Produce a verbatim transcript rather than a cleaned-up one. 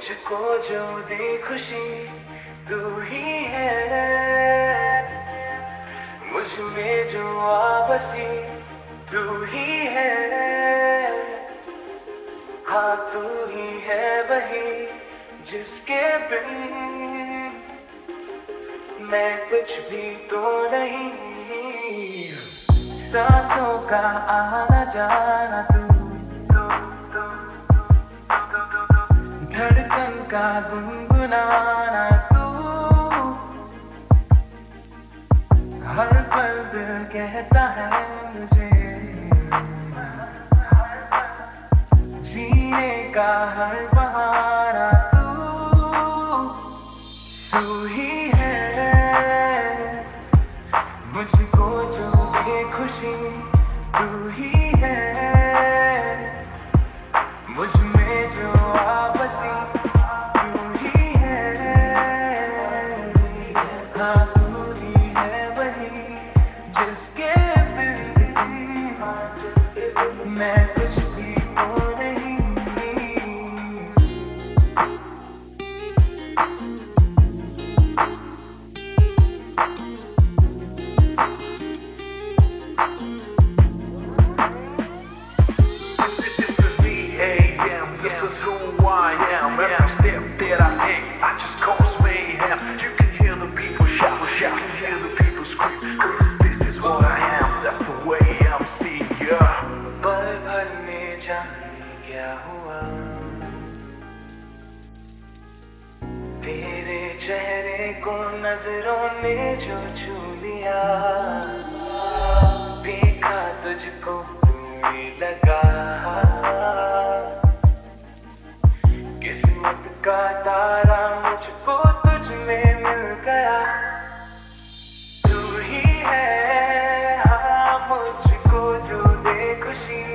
मुझको जो दे खुशी तू ही है, मुझ में जो आबसी तू ही है। हाँ तू ही है वही जिसके बिन मैं कुछ भी तो नहीं। सांसों का आना जाना तू, धड़कन का गुनगुनाना तू, हर पल दिल कहता है मुझे जीने का हर बहाना तू, तू ही है मुझको जो दे खुशी तू ही है, मुझ में जो आबसी तू ही है। हाँ तू ही है वही जिसके बिन मैं कुछ भी तो नहीं। This is who I am. Every step that I take, I just cause mayhem. You can hear the people shout, shout. You can hear the people scream. Cause this is what I am. That's the way I'm seeing ya. पल भर में जाने क्या हुआ, तेरे चेहरे को नजरों ने जो छू लिया, देखा तुझको पूरी लगा, किस्मत का तारा मुझको तुझ में मिल गया। तू ही है हाँ मुझको जो दे खुशी